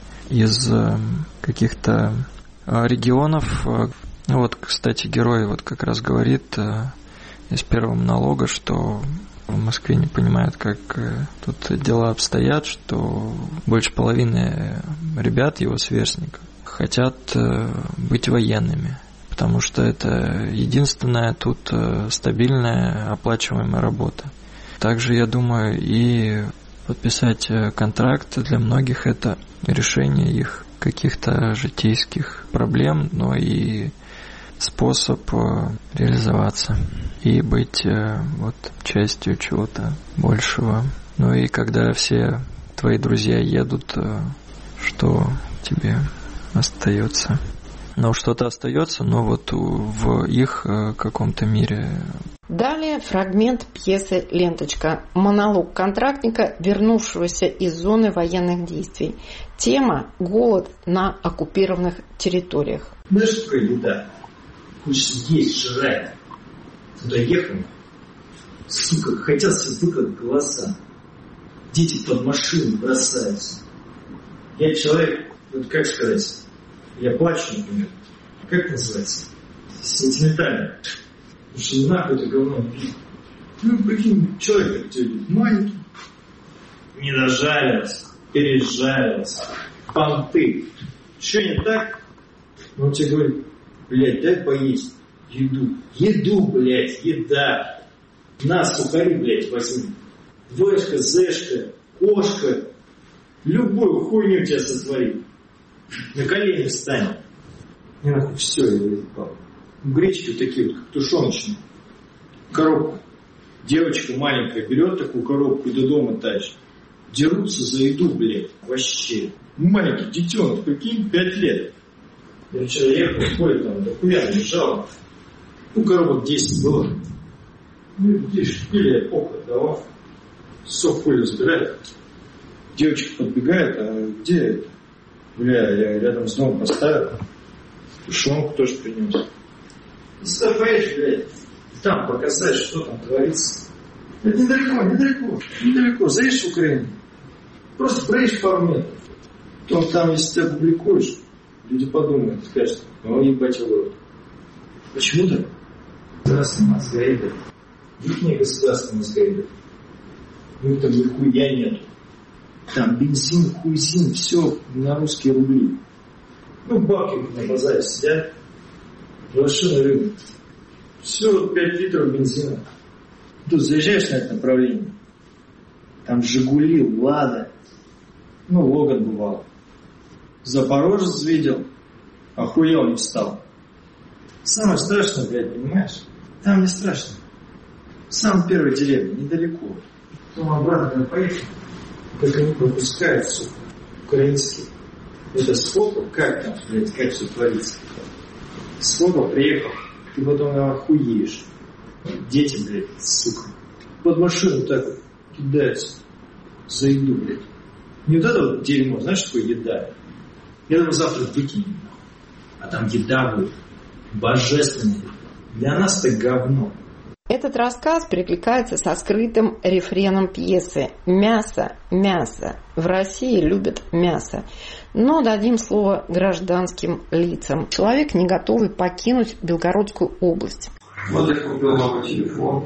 из каких-то регионов. Вот, кстати, герой вот как раз говорит из первого монолога, что в Москве не понимают, как тут дела обстоят, что больше половины ребят, его сверстников, хотят быть военными, потому что это единственная тут стабильная оплачиваемая работа. Также, я думаю, и подписать контракт для многих это решение их каких-то житейских проблем, но и способ реализоваться и быть вот частью чего-то большего. Ну и когда все твои друзья едут, что тебе остается? Ну, что-то остается, но вот в их каком-то мире Далее фрагмент пьесы «Ленточка». Монолог контрактника, вернувшегося из зоны военных действий. Тема – голод на оккупированных территориях. Знаешь, что такое еда? Хочется есть, жрать. Туда ехал, сука, хотят себе выкладывать голоса. Дети под машину бросаются. Я человек, вот как сказать, я плачу, например. Как называется? Сентиментально. Потому что нахуй это говно пить. Ну, прикинь, человек маленький, не дожарился, пережарился, понты. Что не так? Он тебе говорит, блядь, дай поесть еду. Еду, блядь, еда. На, сухари, блядь, возьми. Вэшка, зэшка, кошка. Любую хуйню тебя сотворит. На колени встань. И нахуй все, я выебал. Гречки вот такие вот, как тушеночные. Коробка. Девочка маленькая берет такую коробку и до дома тащит. Дерутся за еду, блядь. Вообще. Маленький детенок, прикинь, 5 лет. Я вчера ехал в поле, там, до хуя лежал. Ну, коробок 10 было. Ну, видишь, или я похуй отдавал. Сок поле забирает. Девочка подбегает, а где это? Бля, я рядом с домом поставил. Тушенку тоже принес. И сюда поедешь, блядь, там показать, что там творится. Это недалеко. Заедешь в Украину, просто проедешь пару метров. Потом там, если ты опубликуешь, люди подумают, скажут, ну, ебать его рот. Почему так? Государственный мозгоебет. Их государственный мозгоебет. Ну, там нихуя нету. Там бензин, хуйзин, все на русские рубли. Ну, бабки на базаре сидят. Машина рынок. Все, 5 литров бензина. Тут заезжаешь на это направление. Там Жигули, Лада. Ну, Логан бывал. Запорожец видел. Охуел, не встал. Самое страшное, блядь, понимаешь? Там не страшно. Самая первая деревня, недалеко. Потом обратно поехали. Как они пропускают, сука, украинские. Это сколько, как там, блядь, как все творится. Сколько приехал, ты потом охуеешь. Дети, блядь, сука. Под машину так вот кидаются за еду, блядь. Не вот это вот дерьмо, знаешь, что такое еда? Я думаю, завтра выкинем. А там еда будет божественная. Для нас это говно. Этот рассказ перекликается со скрытым рефреном пьесы «Мясо, мясо». В России любят мясо. Но дадим слово гражданским лицам. Человек, не готовый покинуть Белгородскую область. Вот я купил новый телефон.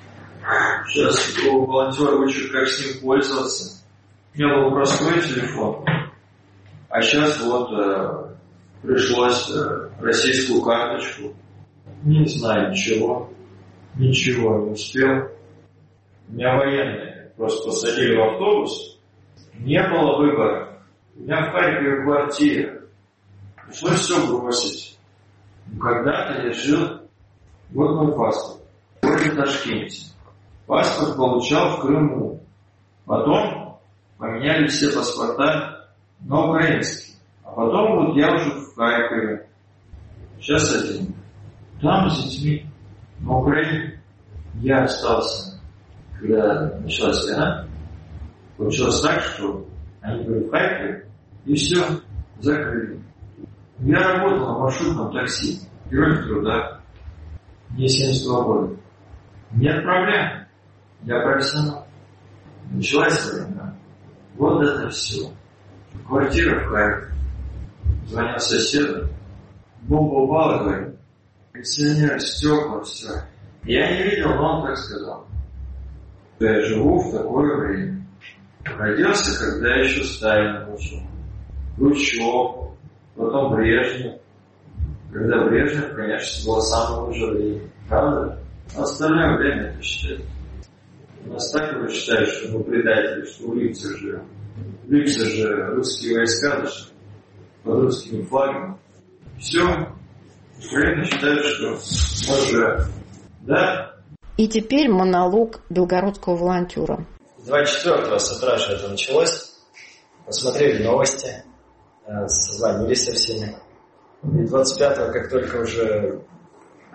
Сейчас у волонтера учат, как с ним пользоваться. У меня был простой телефон. А сейчас вот пришлось российскую карточку. Не знаю ничего. Ничего не успел. Меня военные просто посадили в автобус. Не было выбора. У меня в Харькове квартира. Пришлось все бросить. Когда-то я жил... Вот мой паспорт. В Ташкенте. Паспорт получал в Крыму. Потом поменяли все паспорта на украинский. А потом вот я уже в Харькове. Сейчас один. Там с детьми. На Украине я остался, когда началась война. Получилось так, что они были в Харькове, и все, закрыли. Я работал на маршрутном такси, герой труда, мне 72 года. Нет проблем, я профессионал. Началась война. Вот это все. Квартира в Харькове. Звонил соседу, бомба упала, говорит. Пенсионер, стекла, все. Я не видел, но он так сказал. Я живу в такое время. Родился, когда еще Сталин ушел. Хрущев, потом Брежнев. Когда Брежнев, конечно, был самым ужасным. Правда? А остальное время это считает. У нас так его считают, что мы предатели, что в Липце живем. В Липце же русские войска даже под русскими флагами. Все. Украина считает, что мы же, да? И теперь монолог белгородского волонтера. 24-го с утра же это началось. Посмотрели новости, созвонились со всеми. И 25-го, как только уже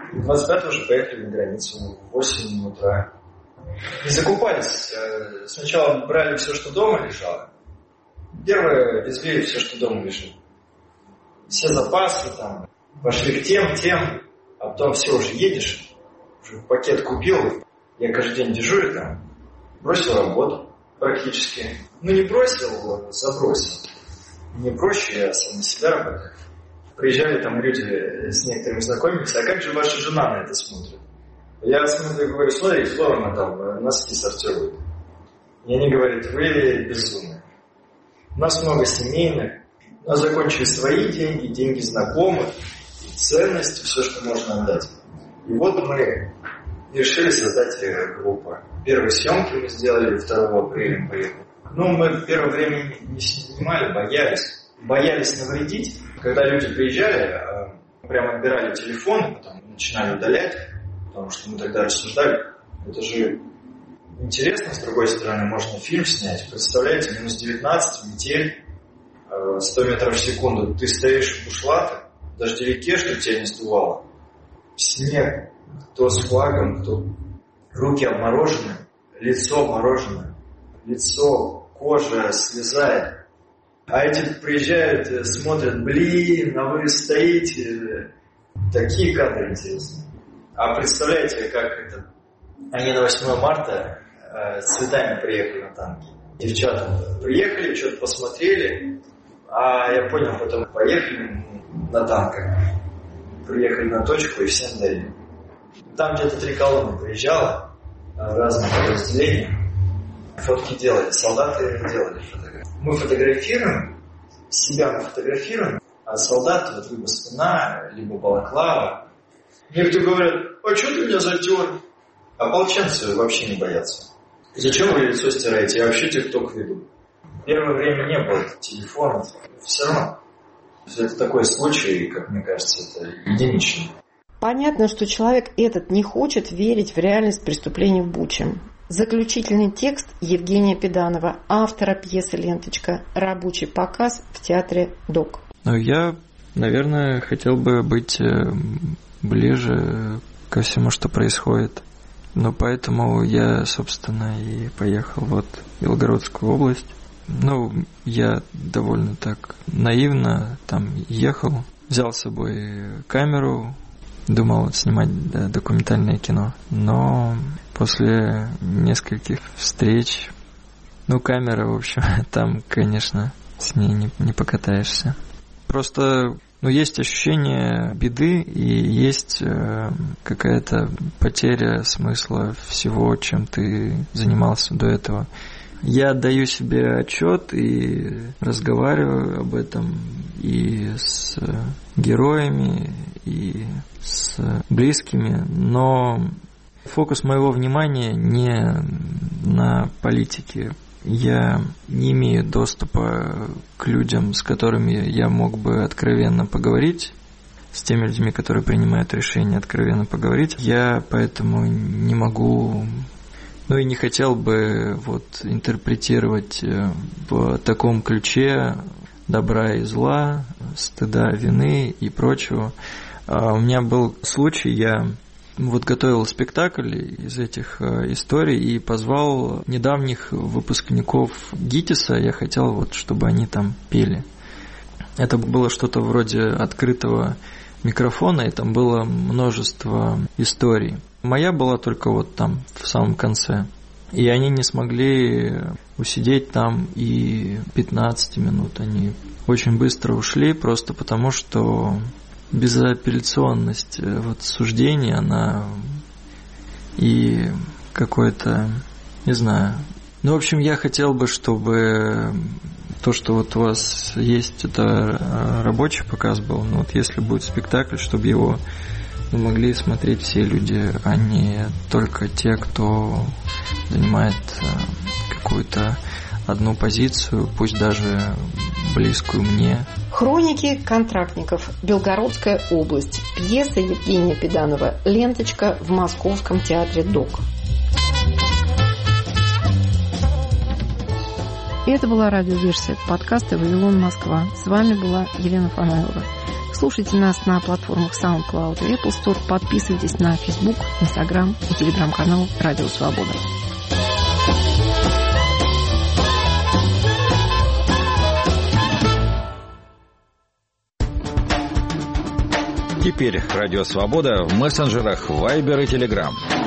25-го уже поехали на границу в 8 утра. Не закупались. Сначала брали все, что дома лежало. Первое везли все, что дома лежит. Все запасы там. Пошли к тем, а потом все, уже едешь. Уже пакет купил. Я каждый день дежурю там. Бросил работу практически. Ну, не бросил, забросил. Не проще, я сам на себя работаю. Приезжали там люди, с некоторыми знакомились. А как же ваша жена на это смотрит? Я смотрю, говорю, смотри, здорово там носки сортируют. И они говорят, вы безумны. У нас много семейных. У нас закончили свои деньги, деньги знакомых, ценности, все, что можно отдать. И вот мы решили создать группу. Первые съемки мы сделали 2 апреля. Поехали. Ну, мы первое время не снимали, боялись. Боялись навредить. Когда люди приезжали, прямо отбирали телефон, потом начинали удалять, потому что мы тогда рассуждали, это же интересно, с другой стороны, можно фильм снять. Представляете, минус 19, метель, 100 метров в секунду, ты стоишь в бушлатах, в дождевике, чтобы тебя не сдувало, снег, кто с флагом, кто руки обморожены, лицо обморожено, лицо, кожа слезает. А эти приезжают, смотрят, блин, а вы стоите. Такие кадры интересные. А представляете, как это? Они на 8 марта с цветами приехали на танке. Девчата приехали, что-то посмотрели, а я понял, потом поехали на танках. Приехали на точку и всем дали. Там где-то 3 колонны приезжало, разные подразделения. Фотки делали, солдаты делали фотографии. Мы фотографируем, себя мы фотографируем, а солдаты, вот либо спина, либо балаклава. Некоторые говорят, а что ты меня затер? Ополченцы вообще не боятся. Зачем вы лицо стираете? Я вообще тикток веду. Первое время не было телефонов. Все равно. Это такой случай, как мне кажется, это единичный. Понятно, что человек этот не хочет верить в реальность преступлений в Буче. Заключительный текст Евгения Педанова, автора пьесы «Ленточка». Рабочий показ в театре ДОК. Ну, я, наверное, хотел бы быть ближе ко всему, что происходит. Но поэтому я, собственно, и поехал в Белгородскую область. Ну, я довольно так наивно там ехал, взял с собой камеру, думал снимать документальное кино. Но после нескольких встреч, камера, в общем, там, конечно, с ней не покатаешься. Просто, есть ощущение беды и есть какая-то потеря смысла всего, чем ты занимался до этого. Я отдаю себе отчет и разговариваю об этом и с героями, и с близкими, но фокус моего внимания не на политике. Я не имею доступа к людям, с которыми я мог бы откровенно поговорить, с теми людьми, которые принимают решение откровенно поговорить. Я поэтому не могу, и не хотел бы интерпретировать в таком ключе добра и зла, стыда, вины и прочего. У меня был случай, я готовил спектакль из этих историй и позвал недавних выпускников ГИТИСа. Я хотел, чтобы они там пели. Это было что-то вроде открытого микрофона, и там было множество историй. Моя была только там, в самом конце. И они не смогли усидеть там и 15 минут. Они очень быстро ушли, просто потому что безапелляционность суждения, она и какое-то, не знаю. В общем, я хотел бы, чтобы то, что у вас есть, это рабочий показ был, но если будет спектакль, чтобы его могли смотреть все люди, а не только те, кто занимает какую-то одну позицию, пусть даже близкую мне. Хроники контрактников. Белгородская область. Пьеса Евгения Педанова «Ленточка» в Московском театре ДОК. И это была радиоверсия подкаста «Вавилон, Москва». С вами была Елена Фанайлова. Слушайте нас на платформах SoundCloud и Apple Store. Подписывайтесь на Facebook, Instagram и телеграм-канал «Радио Свобода». Теперь «Радио Свобода» в мессенджерах Viber и Telegram.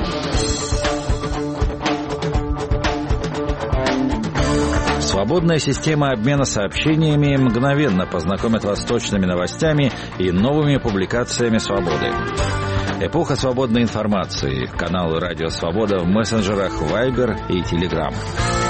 Свободная система обмена сообщениями мгновенно познакомит вас с точными новостями и новыми публикациями «Свободы». Эпоха свободной информации. Канал «Радио Свобода» в мессенджерах Viber и Telegram.